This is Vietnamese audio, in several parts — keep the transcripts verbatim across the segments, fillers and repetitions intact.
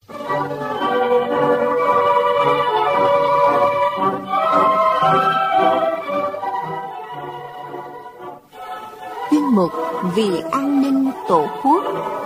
Chuyên mục Vì an ninh Tổ quốc.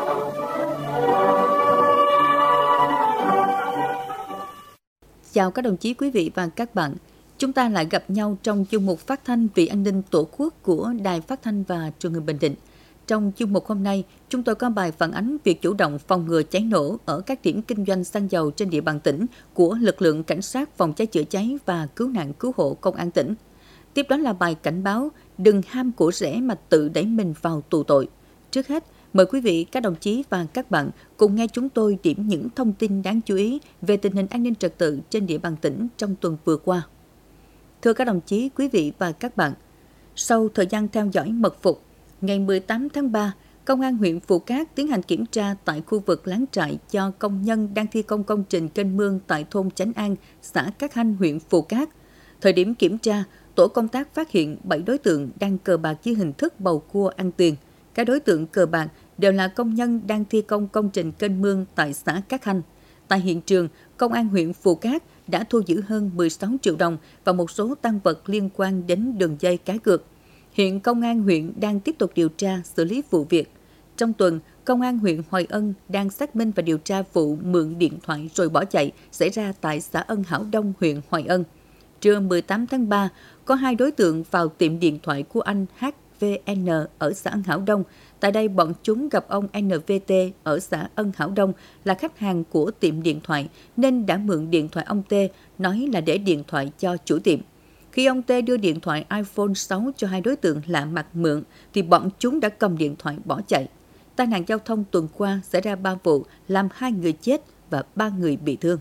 Chào các đồng chí, quý vị và các bạn. Chúng ta lại gặp nhau trong chuyên mục phát thanh Vì an ninh Tổ quốc của Đài Phát thanh và Truyền hình Bình Định. Trong chuyên mục hôm nay, chúng tôi có bài phản ánh việc chủ động phòng ngừa cháy nổ ở các điểm kinh doanh xăng dầu trên địa bàn tỉnh của lực lượng cảnh sát phòng cháy chữa cháy và cứu nạn cứu hộ công an tỉnh. Tiếp đó là bài cảnh báo đừng ham của rẻ mà tự đẩy mình vào tù tội. Trước hết, mời quý vị, các đồng chí và các bạn cùng nghe chúng tôi điểm những thông tin đáng chú ý về tình hình an ninh trật tự trên địa bàn tỉnh trong tuần vừa qua. Thưa các đồng chí, quý vị và các bạn, sau thời gian theo dõi mật phục, ngày mười tám tháng ba, Công an huyện Phù Cát tiến hành kiểm tra tại khu vực lán trại cho công nhân đang thi công công trình kênh mương tại thôn Chánh An, xã Cát Hanh, huyện Phù Cát. Thời điểm kiểm tra, tổ công tác phát hiện bảy đối tượng đang cờ bạc dưới hình thức bầu cua ăn tiền. Các đối tượng cờ bạc đều là công nhân đang thi công công trình kênh mương tại xã Cát Hanh. Tại hiện trường, Công an huyện Phù Cát đã thu giữ hơn mười sáu triệu đồng và một số tang vật liên quan đến đường dây cá cược. Hiện Công an huyện đang tiếp tục điều tra, xử lý vụ việc. Trong tuần, Công an huyện Hoài Ân đang xác minh và điều tra vụ mượn điện thoại rồi bỏ chạy xảy ra tại xã Ân Hảo Đông, huyện Hoài Ân. Trưa mười tám tháng ba, có hai đối tượng vào tiệm điện thoại của anh hát vê en ở xã Ân Hảo Đông. Tại đây, bọn chúng gặp ông en vê tê ở xã Ân Hảo Đông là khách hàng của tiệm điện thoại nên đã mượn điện thoại ông T, nói là để điện thoại cho chủ tiệm. Khi ông T đưa điện thoại iPhone sáu cho hai đối tượng lạ mặt mượn, thì bọn chúng đã cầm điện thoại bỏ chạy. Tai nạn giao thông tuần qua xảy ra ba vụ, làm hai người chết và ba người bị thương.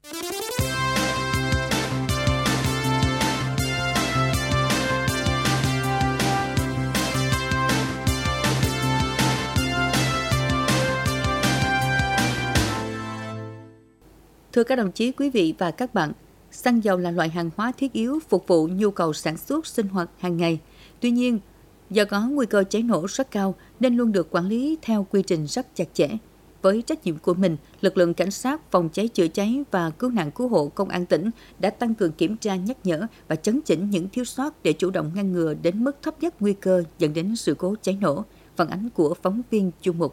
Thưa các đồng chí, quý vị và các bạn, xăng dầu là loại hàng hóa thiết yếu phục vụ nhu cầu sản xuất sinh hoạt hàng ngày. Tuy nhiên, do có nguy cơ cháy nổ rất cao nên luôn được quản lý theo quy trình rất chặt chẽ. Với trách nhiệm của mình, lực lượng cảnh sát phòng cháy chữa cháy và cứu nạn cứu hộ công an tỉnh đã tăng cường kiểm tra, nhắc nhở và chấn chỉnh những thiếu sót để chủ động ngăn ngừa đến mức thấp nhất nguy cơ dẫn đến sự cố cháy nổ. Phản ánh của phóng viên chuyên mục.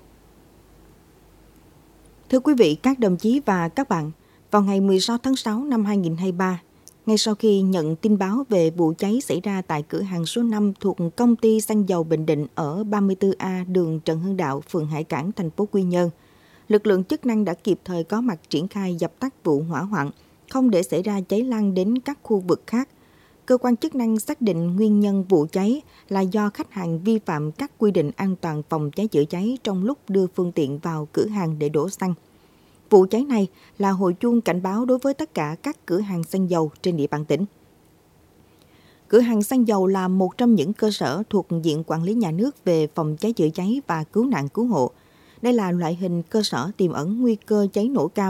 Thưa quý vị, các đồng chí và các bạn, vào ngày mười sáu tháng sáu năm hai nghìn không trăm hai mươi ba, ngay sau khi nhận tin báo về vụ cháy xảy ra tại cửa hàng số năm thuộc công ty xăng dầu Bình Định ở ba mươi tư A đường Trần Hưng Đạo, phường Hải Cảng, thành phố Quy Nhơn, lực lượng chức năng đã kịp thời có mặt triển khai dập tắt vụ hỏa hoạn, không để xảy ra cháy lan đến các khu vực khác. Cơ quan chức năng xác định nguyên nhân vụ cháy là do khách hàng vi phạm các quy định an toàn phòng cháy chữa cháy trong lúc đưa phương tiện vào cửa hàng để đổ xăng. Vụ cháy này là hồi chuông cảnh báo đối với tất cả các cửa hàng xăng dầu trên địa bàn tỉnh. Cửa hàng xăng dầu là một trong những cơ sở thuộc diện quản lý nhà nước về phòng cháy chữa cháy và cứu nạn cứu hộ. Đây là loại hình cơ sở tiềm ẩn nguy cơ cháy nổ cao.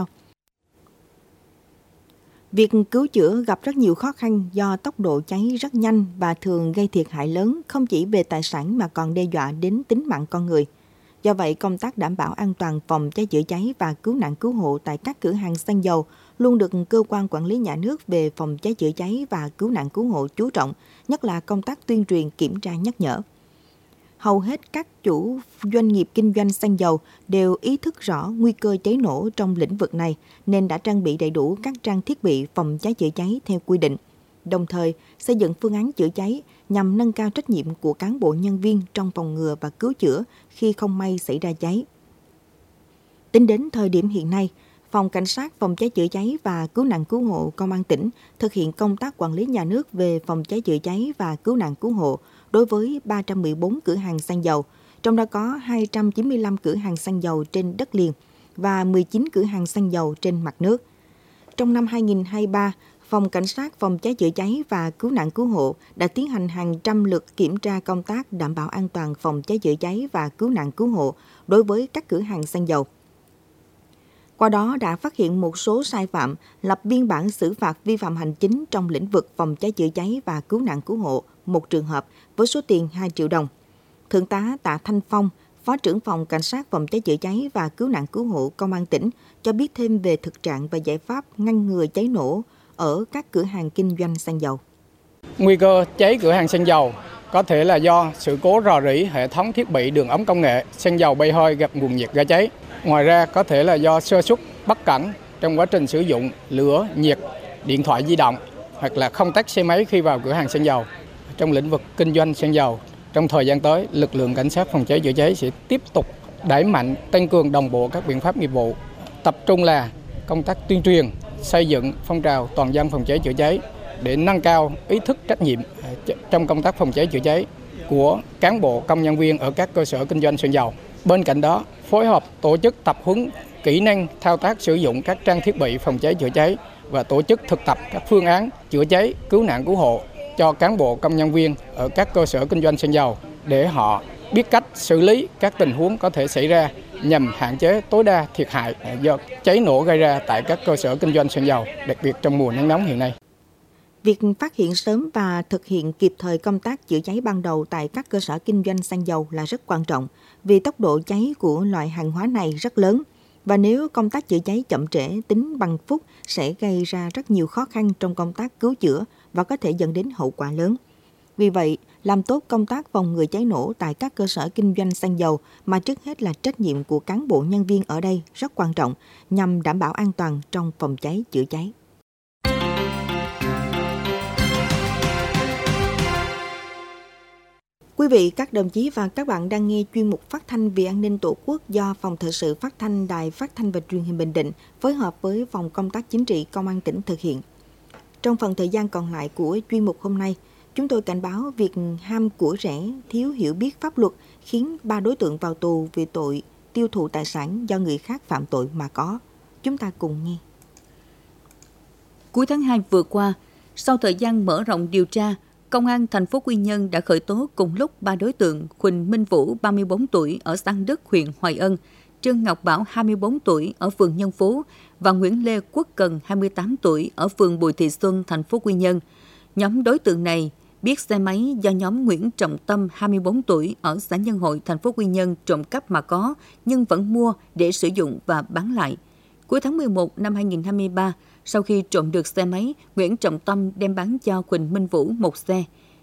Việc cứu chữa gặp rất nhiều khó khăn do tốc độ cháy rất nhanh và thường gây thiệt hại lớn không chỉ về tài sản mà còn đe dọa đến tính mạng con người. Do vậy, công tác đảm bảo an toàn phòng cháy chữa cháy và cứu nạn cứu hộ tại các cửa hàng xăng dầu luôn được cơ quan quản lý nhà nước về phòng cháy chữa cháy và cứu nạn cứu hộ chú trọng, nhất là công tác tuyên truyền, kiểm tra, nhắc nhở. Hầu hết các chủ doanh nghiệp kinh doanh xăng dầu đều ý thức rõ nguy cơ cháy nổ trong lĩnh vực này nên đã trang bị đầy đủ các trang thiết bị phòng cháy chữa cháy theo quy định, đồng thời xây dựng phương án chữa cháy nhằm nâng cao trách nhiệm của cán bộ nhân viên trong phòng ngừa và cứu chữa khi không may xảy ra cháy. Tính đến thời điểm hiện nay, Phòng Cảnh sát phòng cháy chữa cháy và cứu nạn cứu hộ Công an tỉnh thực hiện công tác quản lý nhà nước về phòng cháy chữa cháy và cứu nạn cứu hộ đối với ba trăm mười bốn cửa hàng xăng dầu, trong đó có hai trăm chín mươi lăm cửa hàng xăng dầu trên đất liền và mười chín cửa hàng xăng dầu trên mặt nước. Trong năm hai nghìn không trăm hai mươi ba, Phòng Cảnh sát phòng cháy chữa cháy và cứu nạn cứu hộ đã tiến hành hàng trăm lượt kiểm tra công tác đảm bảo an toàn phòng cháy chữa cháy và cứu nạn cứu hộ đối với các cửa hàng xăng dầu. Qua đó đã phát hiện một số sai phạm, lập biên bản xử phạt vi phạm hành chính trong lĩnh vực phòng cháy chữa cháy và cứu nạn cứu hộ một trường hợp với số tiền hai triệu đồng. Thượng tá Tạ Thanh Phong, Phó trưởng phòng Cảnh sát phòng cháy chữa cháy và cứu nạn cứu hộ Công an tỉnh cho biết thêm về thực trạng và giải pháp ngăn ngừa cháy nổ ở các cửa hàng kinh doanh xăng dầu. Nguy cơ cháy cửa hàng xăng dầu có thể là do sự cố rò rỉ hệ thống thiết bị đường ống công nghệ, xăng dầu bay hơi gặp nguồn nhiệt gây cháy. Ngoài ra có thể là do sơ suất bất cẩn trong quá trình sử dụng lửa, nhiệt, điện thoại di động hoặc là không tắt xe máy khi vào cửa hàng xăng dầu. Trong lĩnh vực kinh doanh xăng dầu, trong thời gian tới, lực lượng cảnh sát phòng cháy chữa cháy sẽ tiếp tục đẩy mạnh, tăng cường đồng bộ các biện pháp nghiệp vụ, tập trung là công tác tuyên truyền, xây dựng phong trào toàn dân phòng cháy chữa cháy để nâng cao ý thức trách nhiệm trong công tác phòng cháy chữa cháy của cán bộ công nhân viên ở các cơ sở kinh doanh xăng dầu. Bên cạnh đó, phối hợp tổ chức tập huấn kỹ năng thao tác sử dụng các trang thiết bị phòng cháy chữa cháy và tổ chức thực tập các phương án chữa cháy, cứu nạn cứu hộ cho cán bộ công nhân viên ở các cơ sở kinh doanh xăng dầu để họ biết cách xử lý các tình huống có thể xảy ra nhằm hạn chế tối đa thiệt hại do cháy nổ gây ra tại các cơ sở kinh doanh xăng dầu, đặc biệt trong mùa nắng nóng hiện nay. Việc phát hiện sớm và thực hiện kịp thời công tác chữa cháy ban đầu tại các cơ sở kinh doanh xăng dầu là rất quan trọng vì tốc độ cháy của loại hàng hóa này rất lớn. Và nếu công tác chữa cháy chậm trễ tính bằng phút sẽ gây ra rất nhiều khó khăn trong công tác cứu chữa và có thể dẫn đến hậu quả lớn. Vì vậy, làm tốt công tác phòng ngừa cháy nổ tại các cơ sở kinh doanh xăng dầu mà trước hết là trách nhiệm của cán bộ nhân viên ở đây rất quan trọng nhằm đảm bảo an toàn trong phòng cháy chữa cháy. Quý vị, các đồng chí và các bạn đang nghe chuyên mục phát thanh vì an ninh Tổ quốc do Phòng Thời sự Phát thanh Đài Phát thanh và Truyền hình Bình Định phối hợp với Phòng Công tác Chính trị Công an tỉnh thực hiện. Trong phần thời gian còn lại của chuyên mục hôm nay, chúng tôi cảnh báo việc ham của rẻ, thiếu hiểu biết pháp luật khiến ba đối tượng vào tù vì tội tiêu thụ tài sản do người khác phạm tội mà có. Chúng ta cùng nghe. Cuối tháng hai vừa qua, sau thời gian mở rộng điều tra, Công an thành phố Quy Nhơn đã khởi tố cùng lúc ba đối tượng Huỳnh Minh Vũ, ba mươi bốn tuổi, ở xã Đức, huyện Hoài Ân, Trương Ngọc Bảo, hai mươi bốn tuổi, ở phường Nhân Phú và Nguyễn Lê Quốc Cần, hai mươi tám tuổi, ở phường Bùi Thị Xuân, thành phố Quy Nhơn. Nhóm đối tượng này biết xe máy do nhóm Nguyễn Trọng Tâm, hai mươi bốn tuổi, ở xã Nhân Hội, thành phố Quy Nhơn trộm cắp mà có, nhưng vẫn mua để sử dụng và bán lại. Cuối tháng mười một năm hai nghìn không trăm hai mươi ba, sau khi trộm được xe máy, Nguyễn Trọng Tâm đem bán cho Huỳnh Minh Vũ một xe.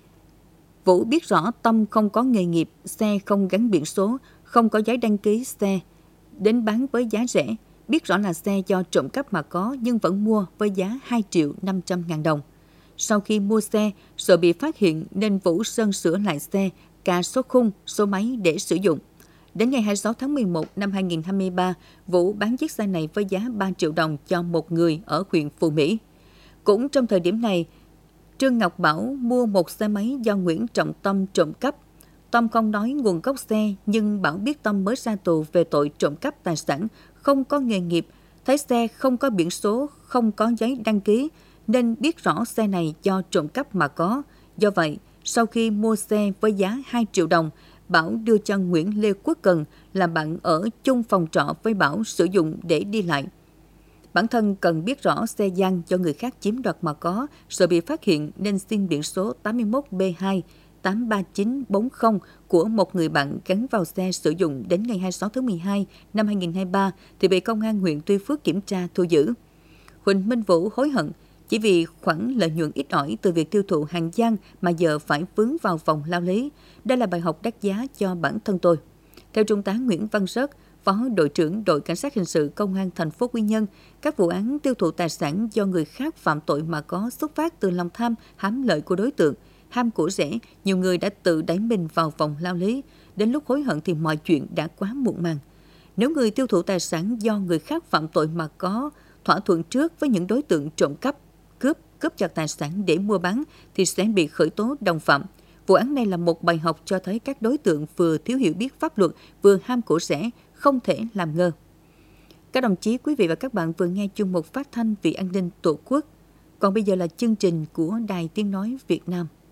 Vũ biết rõ Tâm không có nghề nghiệp, xe không gắn biển số, không có giấy đăng ký xe, đến bán với giá rẻ. Biết rõ là xe do trộm cắp mà có nhưng vẫn mua với giá hai triệu năm trăm ngàn đồng. Sau khi mua xe, sợ bị phát hiện nên Vũ sơn sửa lại xe, cà số khung, số máy để sử dụng. Đến ngày hai mươi sáu tháng mười một năm hai nghìn không trăm hai mươi ba, Vũ bán chiếc xe này với giá ba triệu đồng cho một người ở huyện Phú Mỹ. Cũng trong thời điểm này, Trương Ngọc Bảo mua một xe máy do Nguyễn Trọng Tâm trộm cắp. Tâm không nói nguồn gốc xe, nhưng Bảo biết Tâm mới ra tù về tội trộm cắp tài sản, không có nghề nghiệp, thấy xe không có biển số, không có giấy đăng ký, nên biết rõ xe này do trộm cắp mà có. Do vậy, sau khi mua xe với giá hai triệu đồng, Bảo đưa cho Nguyễn Lê Quốc Cần là bạn ở chung phòng trọ với Bảo sử dụng để đi lại. Bản thân Cần biết rõ xe gian do người khác chiếm đoạt mà có, sợ bị phát hiện nên xin biển số tám mươi mốt B hai tám ba chín bốn không của một người bạn gắn vào xe sử dụng. Đến ngày hai mươi sáu tháng mười hai năm hai nghìn không trăm hai mươi ba thì bị công an huyện Tuy Phước kiểm tra thu giữ. Huỳnh Minh Vũ hối hận chỉ vì khoản lợi nhuận ít ỏi từ việc tiêu thụ hàng gian mà giờ phải vướng vào vòng lao lý. Đây là bài học đắt giá cho bản thân tôi. Theo Trung tá Nguyễn Văn Rớt, Phó đội trưởng đội cảnh sát hình sự Công an thành phố Quy Nhơn, các vụ án tiêu thụ tài sản do người khác phạm tội mà có xuất phát từ lòng tham, hám lợi của đối tượng, ham của rẻ, nhiều người đã tự đẩy mình vào vòng lao lý. Đến lúc hối hận thì mọi chuyện đã quá muộn màng. Nếu người tiêu thụ tài sản do người khác phạm tội mà có thỏa thuận trước với những đối tượng trộm cắp, cướp, cướp giật tài sản để mua bán thì sẽ bị khởi tố đồng phạm. Vụ án này là một bài học cho thấy các đối tượng vừa thiếu hiểu biết pháp luật, vừa ham của rẻ, không thể làm ngơ. Các đồng chí, quý vị và các bạn vừa nghe chuyên mục phát thanh vì an ninh Tổ quốc. Còn bây giờ là chương trình của Đài Tiếng Nói Việt Nam.